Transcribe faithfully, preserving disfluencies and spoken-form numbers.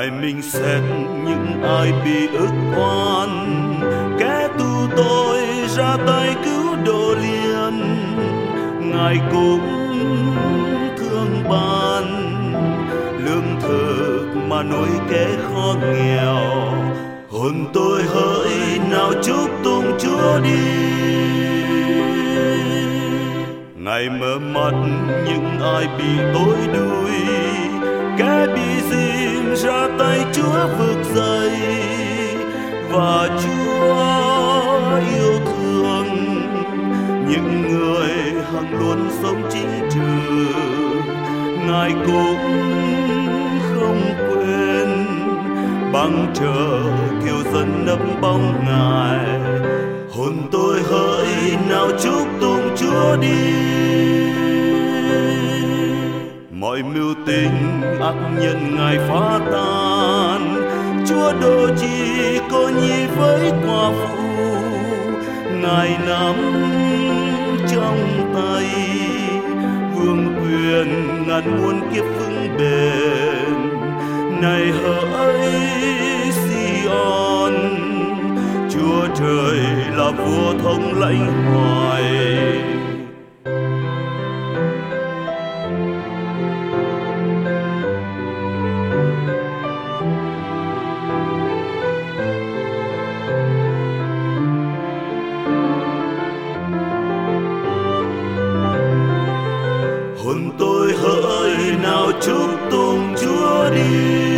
Ngài minh xét những ai bị ức oan, kẻ tù tội ra tay cứu độ liền. Ngài cũng thương ban lương thực mà nuôi kẻ khó nghèo. Hồn tôi hỡi nào chúc tụng Chúa đi. Ngài mở mắt những ai bị tối đuôi, kẻ bị dìm ra tay Chúa vực dậy. Và Chúa yêu thương những người hằng luôn sống chính trừ. Ngài cũng không quên bằng chờ kêu dân nấp bóng Ngài. Hồn tôi hỡi nào chúc tụng Chúa đi. Mọi mưu tính ác nhân Ngài phá tan, Chúa độ chỉ cô nhi với quả phụ. Ngài nắm trong tay vương quyền ngàn muôn kiếp vững bền. Này hỡi Sion, Chúa trời là vua thống lãnh hoài. Hồn tôi hỡi nào chúc tụng Chúa đi.